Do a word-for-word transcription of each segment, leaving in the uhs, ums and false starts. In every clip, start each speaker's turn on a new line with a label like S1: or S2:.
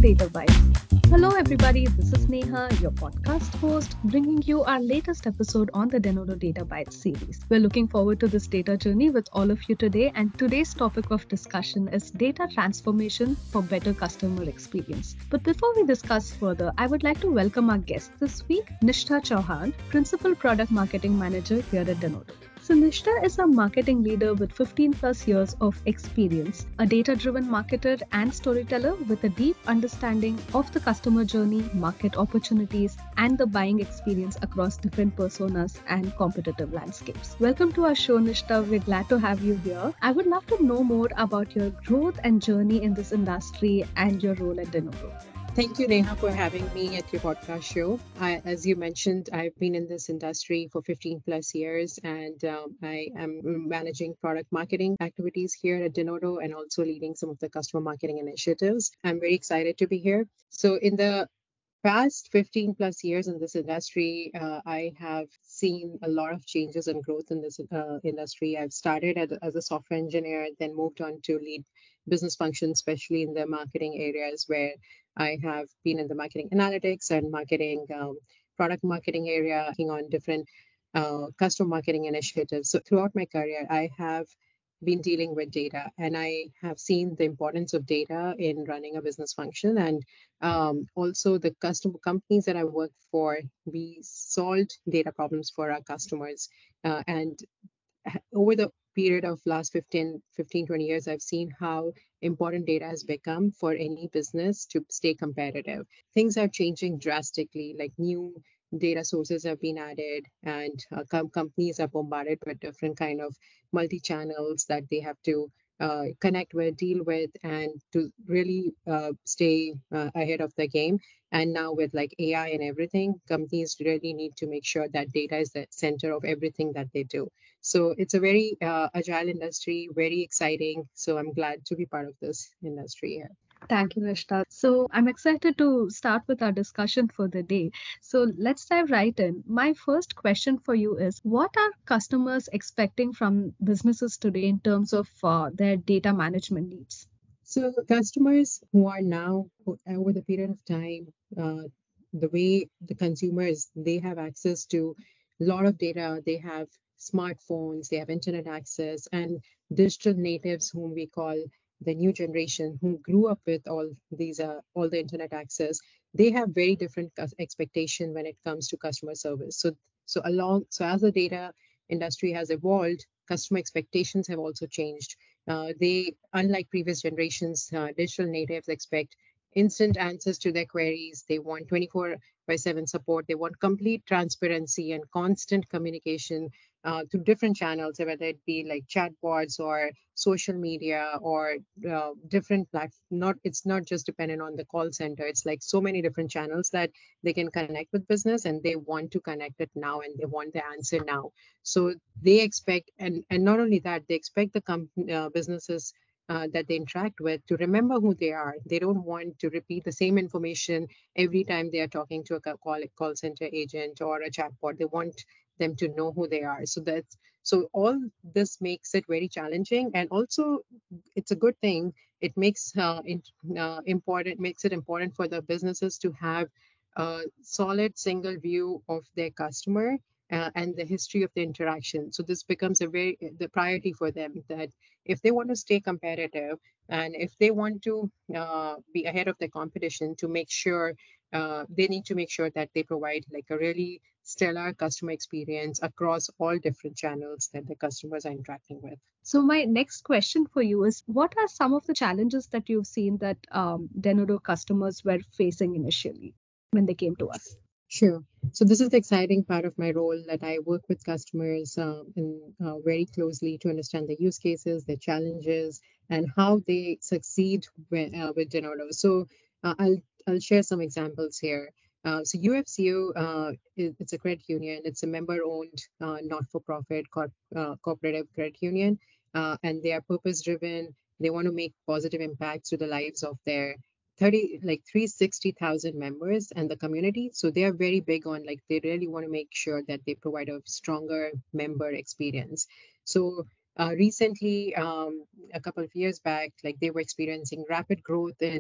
S1: Data Bites. Hello, everybody. This is Neha, your podcast host, bringing you our latest episode on the Denodo Data Bites series. We're looking forward to this data journey with all of you today, and today's topic of discussion is data transformation for better customer experience. But before we discuss further, I would like to welcome our guest this week, Nishtha Chauhan, Principal Product Marketing Manager here at Denodo. So Nishtha is a marketing leader with fifteen plus years of experience, a data-driven marketer and storyteller with a deep understanding of the customer journey, market opportunities, and the buying experience across different personas and competitive landscapes. Welcome to our show, Nishtha. We're glad to have you here. I would love to know more about your growth and journey in this industry and your role at Denodo.
S2: Thank you, Neha, for having me at your podcast show. I, as you mentioned, I've been in this industry for fifteen plus years, and um, I am managing product marketing activities here at Denodo and also leading some of the customer marketing initiatives. I'm very excited to be here. So, in the past fifteen plus years in this industry, uh, I have seen a lot of changes and growth in this uh, industry. I've started as, as a software engineer, then moved on to lead business functions, especially in the marketing areas where I have been in the marketing analytics and marketing, um, product marketing area, working on different uh, customer marketing initiatives. So throughout my career, I have been dealing with data, and I have seen the importance of data in running a business function. And um, also the customer companies that I worked for, we solved data problems for our customers. Uh, and over the period of last fifteen, fifteen, twenty years, I've seen how important data has become for any business to stay competitive. Things are changing drastically, like new data sources have been added, and uh, com- companies are bombarded with different kind of multi-channels that they have to uh, connect with, deal with, and to really uh, stay uh, ahead of the game. And now with like A I and everything, companies really need to make sure that data is the center of everything that they do. So it's a very uh, agile industry, very exciting. So I'm glad to be part of this industry here.
S1: Thank you, Nishtha. So I'm excited to start with our discussion for the day. So let's dive right in. My first question for you is, what are customers expecting from businesses today in terms of uh, their data management needs?
S2: So customers who are now o- over the period of time, uh, the way the consumers, they have access to a lot of data. They have smartphones, they have internet access, and digital natives, whom we call the new generation, who grew up with all these, uh, all the internet access. They have very different cus- expectation when it comes to customer service. So, so along, so as the data industry has evolved, customer expectations have also changed. Uh, they, unlike previous generations, uh, digital natives expect instant answers to their queries. They want twenty-four by seven support. They want complete transparency and constant communication uh, through different channels, whether it be like chatbots or social media or uh, different platforms. Not, it's not just dependent on the call center. It's like so many different channels that they can connect with business, and they want to connect it now, and they want the answer now. So they expect, and and not only that, they expect the com- uh, businesses uh, that they interact with to remember who they are. They don't want to repeat the same information every time they are talking to a ca- call call center agent or a chatbot. They want them to know who they are. So that's, so all this makes it very challenging, and also it's a good thing. It makes uh, in, uh, important makes it important for the businesses to have a solid single view of their customer uh, and the history of the interaction. So this becomes a very the priority for them, that if they want to stay competitive and if they want to uh, be ahead of the competition, to make sure uh, they need to make sure that they provide like a really stellar customer experience across all different channels that the customers are interacting with.
S1: So my next question for you is, what are some of the challenges that you've seen that um, Denodo customers were facing initially when they came to us?
S2: Sure. So this is the exciting part of my role, that I work with customers um, in, uh, very closely to understand their use cases, their challenges, and how they succeed with, uh, with Denodo. So uh, I'll I'll share some examples here. Uh, so U F C U, uh, is, it's a credit union. It's a member-owned, uh, not-for-profit corp, uh, cooperative credit union, uh, and they are purpose-driven. They want to make positive impacts to the lives of their thirty like three hundred sixty thousand members and the community. So they are very big on, like, they really want to make sure that they provide a stronger member experience. So uh, recently, um, a couple of years back, like they were experiencing rapid growth in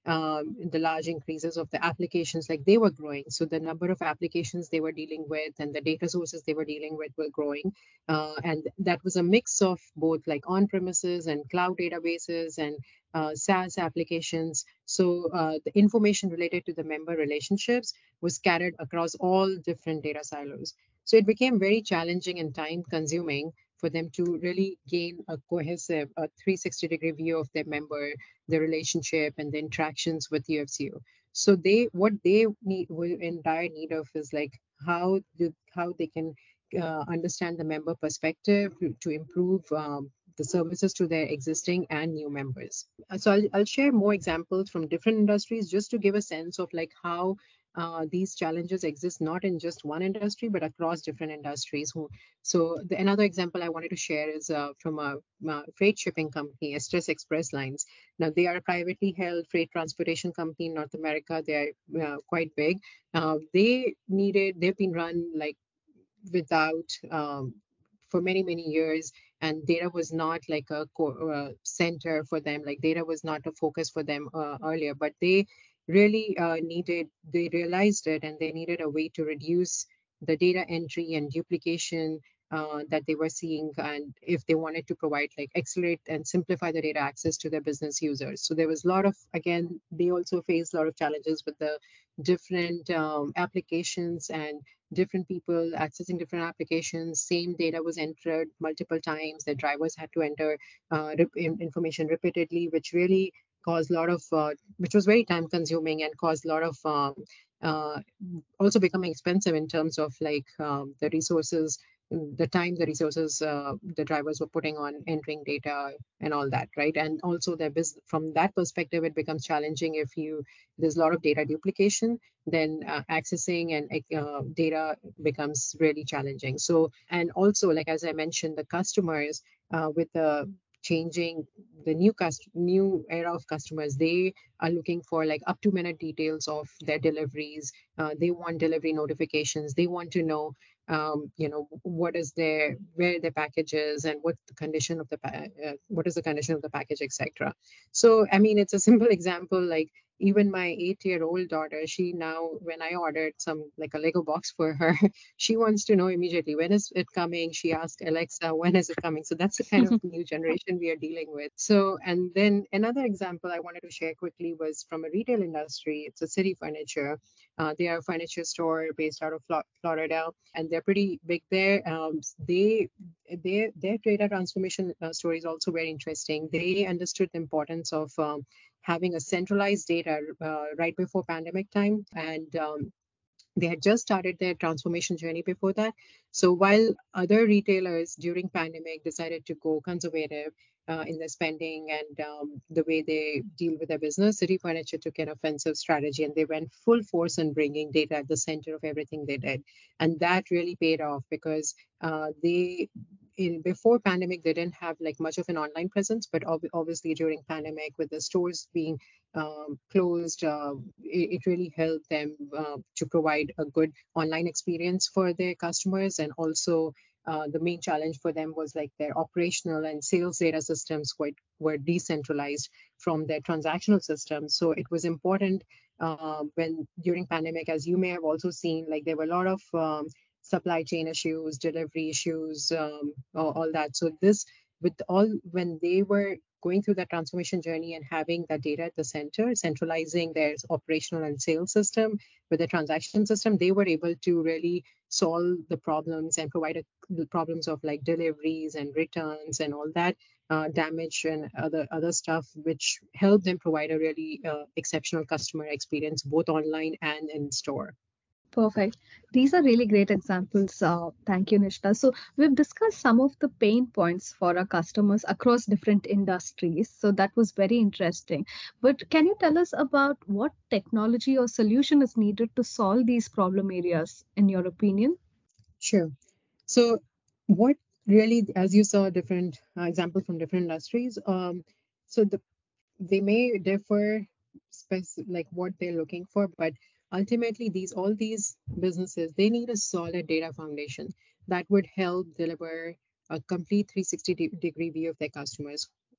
S2: um, the large increases of the applications, like they were growing. So the number of applications they were dealing with and the data sources they were dealing with were growing. Uh, and that was a mix of both like on premises and cloud databases and uh, SaaS applications. So uh, the information related to the member relationships was scattered across all different data silos. So it became very challenging and time consuming for them to really gain a cohesive, a three sixty degree view of their member, the relationship, and the interactions with U F C O. So they, what they need, were in dire need of is like how do, how they can uh, understand the member perspective to, to improve um, the services to their existing and new members. Uh, So I'll, I'll share more examples from different industries just to give a sense of like how uh, these challenges exist not in just one industry but across different industries. Who, so the, another example I wanted to share is uh, from a, a freight shipping company, Estes Express Lines. Now they are a privately held freight transportation company in North America. They are uh, quite big. Uh, they needed, they've been run like without um, for many many years, and data was not like a core uh, center for them, like data was not a focus for them uh, earlier, but they really uh, needed, they realized it, and they needed a way to reduce the data entry and duplication uh, that they were seeing, and if they wanted to provide like accelerate and simplify the data access to their business users. So there was a lot of, again, they also faced a lot of challenges with the different um, applications and different people accessing different applications. Same data was entered multiple times. The drivers had to enter uh, rep- information repeatedly, which really caused a lot of, uh, which was very time consuming and caused a lot of um, uh, also becoming expensive in terms of like um, the resources, the time, the resources uh, the drivers were putting on entering data and all that, right? And also their business, from that perspective, it becomes challenging if you, there's a lot of data duplication, then uh, accessing and uh, data becomes really challenging. So, and also, like as I mentioned, the customers uh, with the changing, the new cust- new era of customers, they are looking for like up to minute details of their deliveries. Uh, they want delivery notifications. They want to know um, you know, what is their, where their package is, and what the condition of the pa- uh, what is the condition of the package, etc. So I mean, it's a simple example. Like even my eight year old daughter, she now, when I ordered some like a Lego box for her, she wants to know immediately when is it coming. She asked Alexa, when is it coming? So that's the kind of new generation we are dealing with. So, and then another example I wanted to share quickly was from a retail industry. It's a City Furniture. Uh, they are a furniture store based out of Flo- Florida, and they're pretty big there. Um, they, their their data transformation uh, story is also very interesting. They understood the importance of um, having a centralized data uh, right before pandemic time, and um, they had just started their transformation journey before that. So while other retailers during pandemic decided to go conservative uh, in their spending and um, the way they deal with their business, City Furniture took an offensive strategy and they went full force in bringing data at the center of everything they did, and that really paid off because uh, they. In, before pandemic, they didn't have like much of an online presence, but ob- obviously during pandemic, with the stores being um, closed, uh, it, it really helped them uh, to provide a good online experience for their customers. And also, uh, the main challenge for them was like their operational and sales data systems quite were decentralized from their transactional systems. So it was important uh, when during pandemic, as you may have also seen, like there were a lot of um, supply chain issues, delivery issues, um, all, all that. So this, with all, when they were going through that transformation journey and having that data at the center, centralizing their operational and sales system with the transaction system, they were able to really solve the problems and provide a, the problems of like deliveries and returns and all that uh, damage and other other stuff, which helped them provide a really uh, exceptional customer experience both online and in store.
S1: Perfect. These are really great examples. Uh, thank you, Nishta. So, we've discussed some of the pain points for our customers across different industries. So, that was very interesting. But can you tell us about what technology or solution is needed to solve these problem areas, in your opinion?
S2: Sure. So, what really, as you saw, different uh, examples from different industries. Um, so the they may differ, spec- like what they're looking for, but ultimately, these all these businesses, they need a solid data foundation that would help deliver a complete three sixty de- degree view of their customers.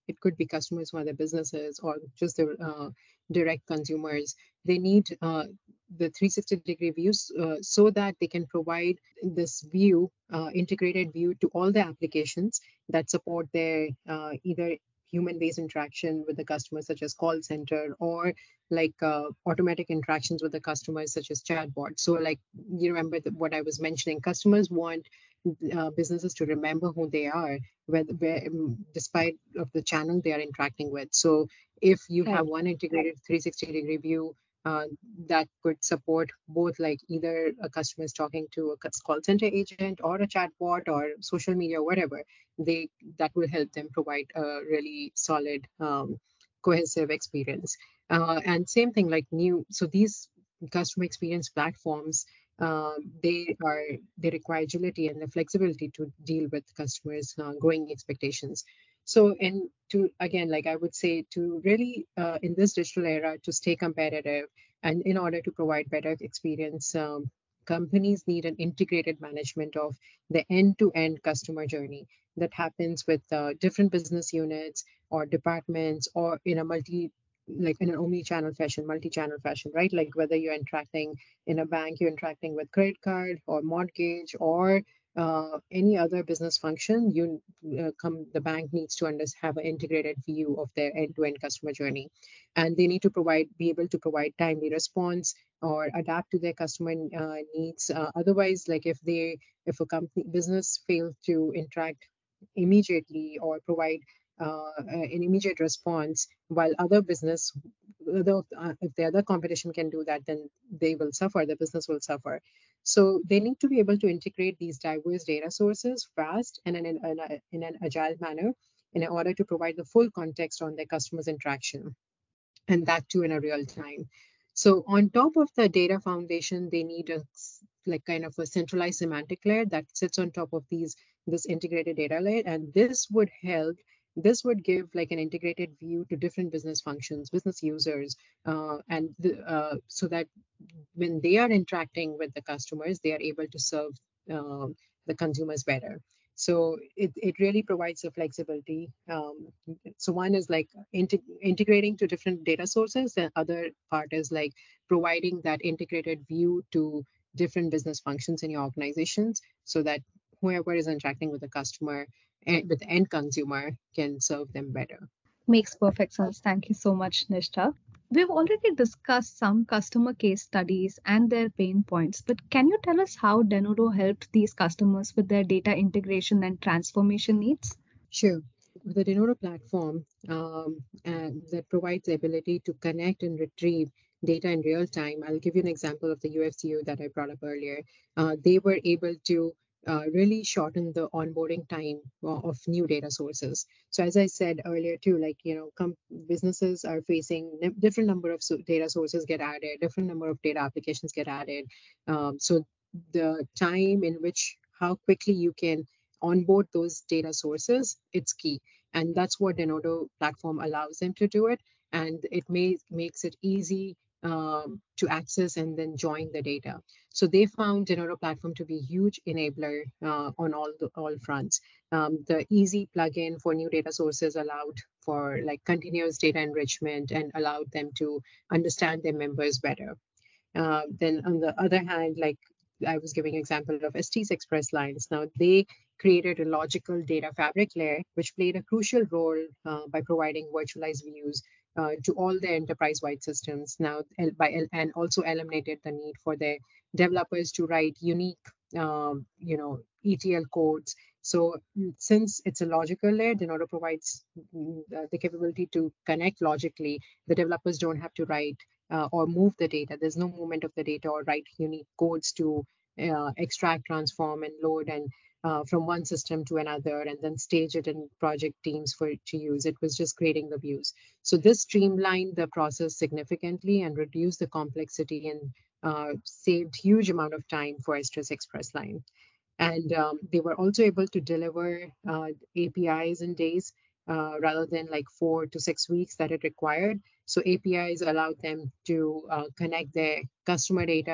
S2: it could be customers who are their businesses or just the uh, direct consumers. They need uh, the three sixty degree views uh, so that they can provide this view, uh, integrated view to all the applications that support their uh, either human-based interaction with the customers, such as call center, or like uh, automatic interactions with the customers, such as chatbot. So, like you remember the, what I was mentioning, customers want uh, businesses to remember who they are, where, where um, despite of the channel they are interacting with. So, if you have
S1: Right.
S2: one integrated three sixty degree view uh, that could support both, like either a customer is talking to a call center agent or a chatbot or social media, whatever, they that will help them provide a really solid, um, cohesive experience. Uh, and same thing like new, so these customer experience platforms, uh, they are they require agility and the flexibility to deal with customers' uh, growing expectations. So, and to again, like I would say, to really uh, in this digital era to stay competitive and in order to provide better experience, um, companies need an integrated management of the end-to-end customer journey that happens with uh, different business units or departments or in a multi like in an omni-channel fashion, multi-channel fashion, right? Like whether you're interacting in a bank, you're interacting with credit card or mortgage or uh, any other business function, you uh, come the bank needs to under, have an integrated view of their end-to-end customer journey, and they need to provide be able to provide timely response or adapt to their customer uh, needs. Uh, otherwise, like if they if a company business fails to interact immediately or provide uh, an immediate response, while other business, other, uh, if the other competition can do that, then they will suffer, the business will suffer. So they need to be able to integrate these diverse data sources fast and in, an- in, a, in an agile manner in order to provide the full context on their customers' interaction, and that too in a real time. So on top of the data foundation, they need a like kind of a centralized semantic layer that sits on top of these this integrated data layer, and this would help. This would give like an integrated view to different business functions, business users, uh, and the, uh, so that when they are interacting with the customers, they are able to serve um, the consumers better. So it, it really provides the flexibility. Um, so one is like inte- integrating to different data sources. The other part is like providing that integrated view to different business functions in your organizations so that whoever is interacting with the customer and with the end consumer can serve them better.
S1: Makes perfect sense. Thank you so much, Nishtha. We've already discussed some customer case studies and their pain points, but can you tell us how Denodo helped these customers with their data integration and transformation needs?
S2: Sure. With the Denodo platform, um, and that provides the ability to connect and retrieve data in real time. I'll give you an example of the U F C U that I brought up earlier. Uh, they were able to uh, really shorten the onboarding time o- of new data sources. So as I said earlier too, like you know, com- businesses are facing n- different number of so- data sources get added, different number of data applications get added. Um, so the time in which how quickly you can onboard those data sources, it's key. And that's what Denodo platform allows them to do it. And it may, makes it easy um, to access and then join the data. So they found Denodo platform to be a huge enabler uh, on all the, all fronts. Um, the easy plugin for new data sources allowed for like continuous data enrichment and allowed them to understand their members better. Uh, then on the other hand, like I was giving an example of S T's Express Lines. Now they created a logical data fabric layer, which played a crucial role uh, by providing virtualized views uh, to all their enterprise-wide systems. Now, by and also eliminated the need for their developers to write unique, um, you know, E T L codes. So mm, since it's a logical layer, Denodo provides mm, the the capability to connect logically. The developers don't have to write uh, or move the data. There's no movement of the data or write unique codes to uh, extract, transform, and load and uh, from one system to another, and then stage it in project teams for it to use. It was just creating the views. So this streamlined the process significantly and reduced the complexity and uh, saved huge amount of time for Estes Express Line. And um, they were also able to deliver uh, A P Is in days uh, rather than like four to six weeks that it required. So A P Is allowed them to uh, connect their customer data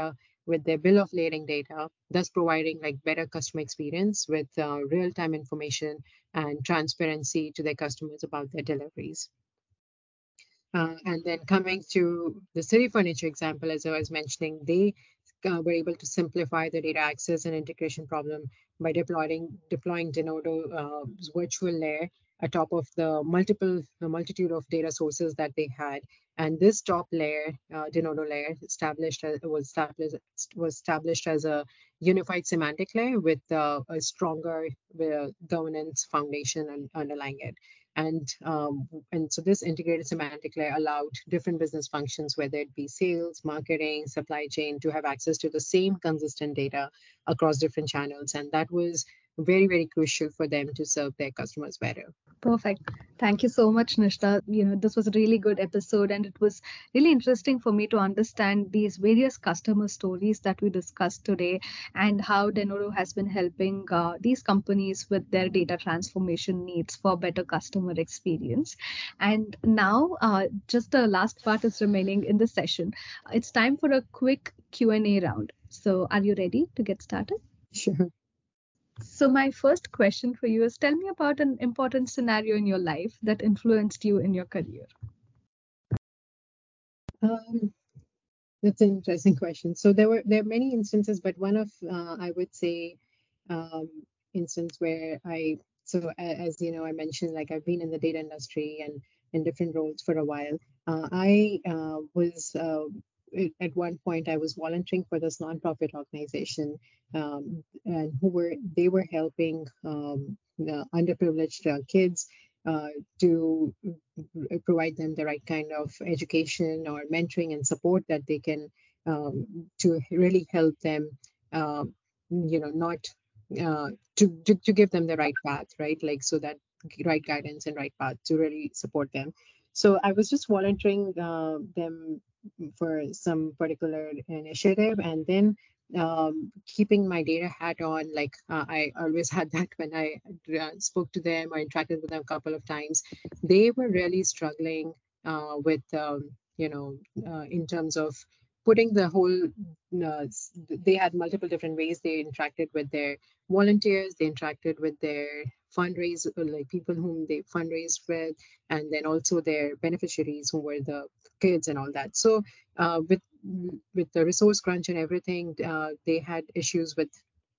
S2: with their bill of lading data, thus providing like better customer experience with uh, real-time information and transparency to their customers about their deliveries. Uh, and then coming to the city furniture example, as I was mentioning, they uh, were able to simplify the data access and integration problem by deploying deploying Denodo's virtual layer atop of the multiple the multitude of data sources that they had. And this top layer, uh, Denodo layer, established as, was established was established as a unified semantic layer with uh, a stronger uh, governance foundation un- underlying it. And um, and so this integrated semantic layer allowed different business functions, whether it be sales, marketing, supply chain, to have access to the same consistent data across different channels. And that was very, very crucial for them to serve their customers better.
S1: Perfect. Thank you so much, Nishta. You know, this was a really good episode, and it was really interesting for me to understand these various customer stories that we discussed today and how Denodo has been helping uh, these companies with their data transformation needs for better customer experience. And now, uh, just the last part is remaining in the session. It's time for a quick Q and A round. So, are you ready to get started?
S2: Sure.
S1: So, my first question for you is tell me about an important scenario in your life that influenced you in your career.
S2: Um, that's an interesting question. So there were there are many instances, but one of uh, I would say um, instance where I so a- as you know I mentioned, like I've been in the data industry and in different roles for a while. Uh, I uh, was uh, at at one point I was volunteering for this nonprofit organization, um, and who were they were helping um, uh, underprivileged uh, kids uh, to provide them the right kind of education or mentoring and support that they can um, to really help them, uh, you know, not uh, to, to to give them the right path, right? Like so that right guidance and right path to really support them. So I was just volunteering uh, them for some particular initiative, and then um, keeping my data hat on, like uh, I always had that when I uh, spoke to them or interacted with them a couple of times. They were really struggling uh, with, um, you know, uh, in terms of putting the whole, uh, s- they had multiple different ways they interacted with their volunteers, they interacted with their fundraise, uh, like people whom they fundraised with, and then also their beneficiaries who were the kids and all that. So uh, with with the resource crunch and everything, uh, they had issues with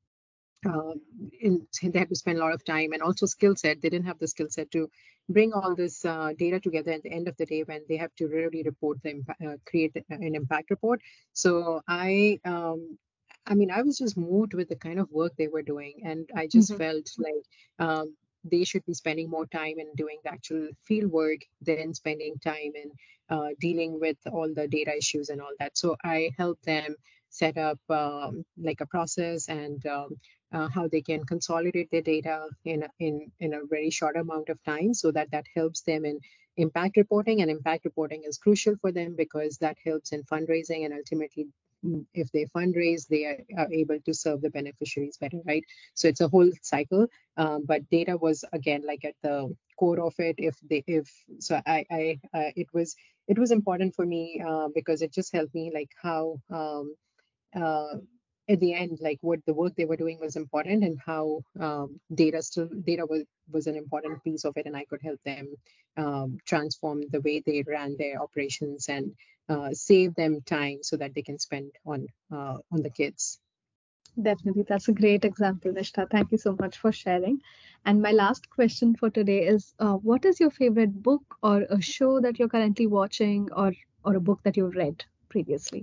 S2: uh, in, they had to spend a lot of time and also skill set. They didn't have the skill set to bring all this uh, data together at the end of the day when they have to really report the impa- uh, create an impact report. So I, um, I mean, I was just moved with the kind of work they were doing, and I just
S1: Mhm.
S2: felt like um, they should be spending more time in doing the actual field work than spending time in uh, dealing with all the data issues and all that. So I helped them set up um, like a process and um, uh, how they can consolidate their data in a, in in a very short amount of time, so that that helps them in impact reporting. And impact reporting is crucial for them because that helps in fundraising, and ultimately mm, if they fundraise, they are, are able to serve the beneficiaries better, right? So it's a whole cycle. Um, but data was again like at the core of it. If they if so I I uh, it was it was important for me uh, because it just helped me like how um, uh, at the end, like what the work they were doing was important, and how um, data still data was was an important piece of it, and I could help them um, transform the way they ran their operations and uh, save them time so that they can spend on uh, on the kids.
S1: Definitely. That's a great example, Nishta. Thank you so much for sharing. And my last question for today is uh, what is your favorite book or a show that you're currently watching, or, or a book that you've read previously?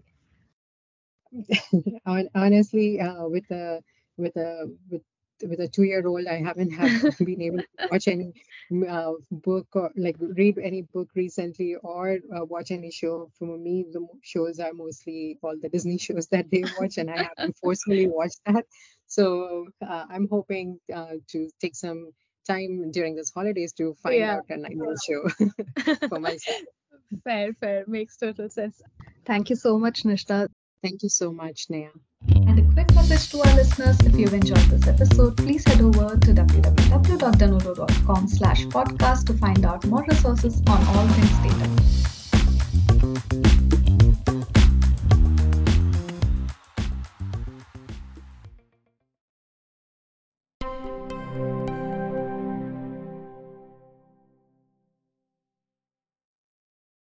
S2: Hon- Honestly, uh, with a with a with with a two-year-old, I haven't have been able to watch any mm, uh, book or like read any book recently or uh, watch any show. For me, the mo- shows are mostly all the Disney shows that they watch, and I have to forcefully watch that. So uh, I'm hoping uh, to take some time during this holidays to find
S1: Yeah.
S2: out a nice show for myself.
S1: Fair, fair. Makes total sense. Thank you so much, Nishta.
S2: Thank you so much, Neha.
S1: And a quick message to our listeners, if you've enjoyed this episode, please head over to w w w dot danodo dot com slash podcast to find out more resources on all things data.